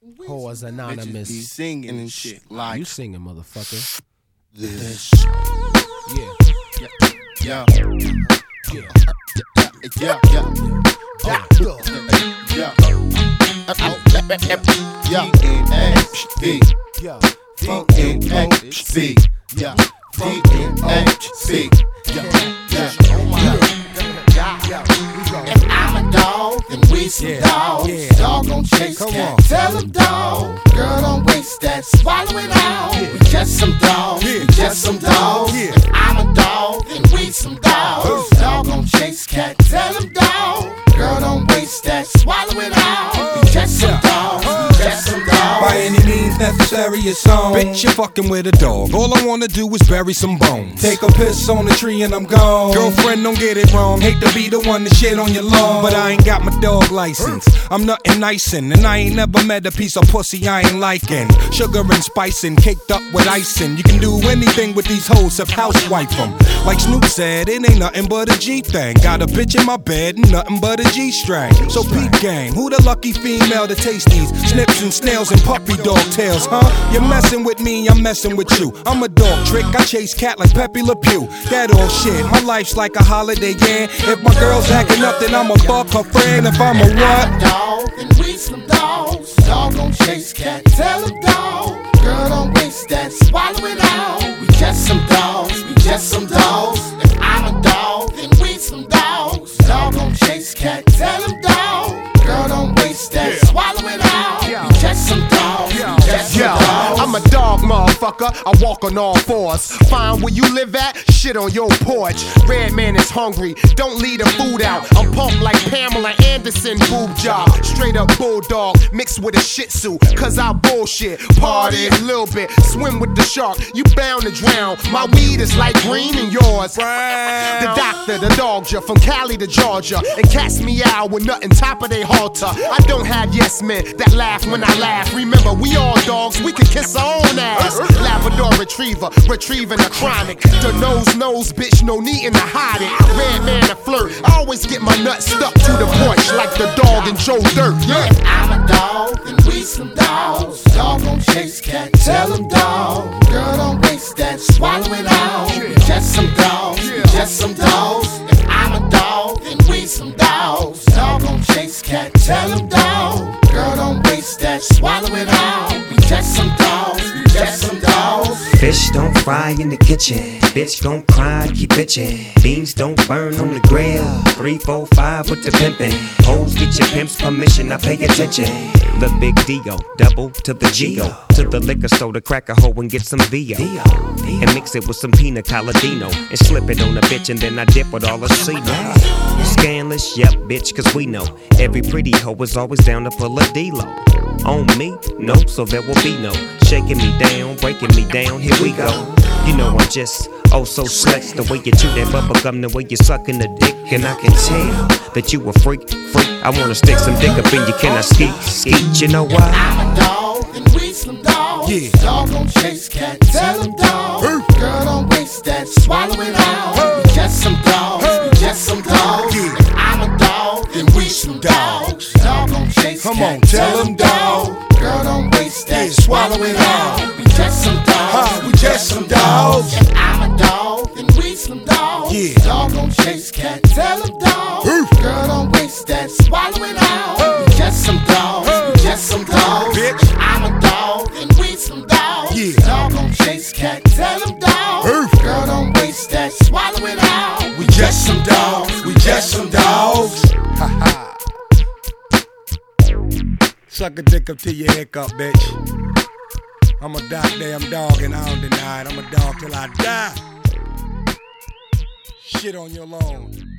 Whores Anonymous. Be singing and shit like you singing, motherfucker. this. Yeah. Yeah. Yeah. Yeah. DNXB. Yeah. DNXB. Yeah. DNXB. If I'm a dog, then we some dogs. Dog gon' chase cat. Tell him dog. Girl, don't waste that. Swallow it out. We just some dogs. We just some dogs. If I'm a dog, then we some dogs. Dog gon' chase cat. Tell him dog. Girl, don't waste that. Swallow it out. We just some dogs. We just some dogs. By any means necessary, it's on. Bitch, you're fucking with a dog. All I wanna do is bury some bones. Take a piss on the tree and I'm gone. Girlfriend, don't get it wrong. Hate to be the one to shit on your lawn, but I ain't got my dog license. I'm nothing nicin', and I ain't never met a piece of pussy I ain't liking. Sugar and spicing, caked up with icing. You can do anything with these hoes except housewife them. Like Snoop said, it ain't nothing but a G thing. Got a bitch in my bed and nothing but a G-string. So peep game, who the lucky female to taste these snips and snails and puppy dog tails, huh? You're messing with me, I'm messing with you. I'm a dog trick, I chase cat like Pepe Le Pew. That all shit, my life's like a holiday, yeah. If my girl's acting up, then I'ma fuck her friend. If I'm a what? Dog, then we some dogs. Dog gon' chase cat. Tell him dog. Girl, don't waste that. Swallow it out. We just some dogs. We just some dogs. If I'm a dog, then we some dogs. Dog gon' chase cat. Tell him dog. Girl, don't waste that. Swallow it out. We just some dogs. We just some dogs. I'm a dog, motherfucker. I walk on all fours. Find where you live at, shit on your porch. Red man is hungry, don't leave the food out. I'm pumped like Pamela Anderson, boob job. Straight up bulldog, mixed with a shih tzu. Cause I bullshit, party a little bit. Swim with the shark, you bound to drown. My weed is like green and yours. The doctor, the dog ya, from Cali to Georgia. And cats me out with nothing top of they halter. I don't have yes men that laugh when I laugh. Remember, we all dogs, we can kiss our own ass. Labrador retriever, retrieving a chronic. The nose, bitch, no needin' to hide it. Red man to flirt, I always get my nuts stuck to the porch like the dog in Joe Dirt. Yeah. If I'm a dog, then we some dogs. Dog gon' chase cat. Tell him dog. Girl, don't waste that. Swallow it out. We just some dogs. We just some dogs. If I'm a dog, then we some dogs. Dog gon' chase cat. Tell him dog. Girl, don't waste that. Swallow it out. We just some dogs. We just some dogs. Fish don't fry in the kitchen. Bitch gon' cry, keep bitchin'. Beans don't burn on the grill. 3, 4, 5 with the pimpin'. Hoes get your pimp's permission, I pay attention. The big D.O., double to the G.O. To the liquor store to crack a hoe and get some V.O. And mix it with some pina colladino. And slip it on a bitch and then I dip with all the C.O. Scandalous, yep, bitch, cause we know every pretty hoe is always down to pull a D-Lo. On me, nope, so there will be no shaking me down, breaking me down, here we go. You know I'm just, oh so slick. The way you chew that bubble gum, the way you sucking the dick. And I can tell that you a freak. I wanna stick some dick up in you, can I skeet, you know why? I'm a dog, and we some dogs. Yeah. Dog gon' chase cat, tell him dog. Girl, don't waste that, swallow it out. We just some dogs, we just some dogs. If I'm a dog, then we some dogs. Dog gon' chase cat, Come on, tell him dog. Girl, don't waste that, swallow it out. We just some dogs, we just some dogs. If I'm a dog, then we some dogs. Yeah. Dog gon' chase cat, tell him dog. Girl, don't waste that, swallow it out. We just some dogs, we just some dogs. Bitch. If I'm a dog, then we some dogs. Yeah. Dog gon' chase cat, tell him dog. Girl, don't waste that, swallow it out. We just some dogs, we just some dogs. Ha ha. Suck a dick up till you hiccup, bitch. I'm a dog, damn dog, and I don't deny it. I'm a dog till I die. Shit on your lawn.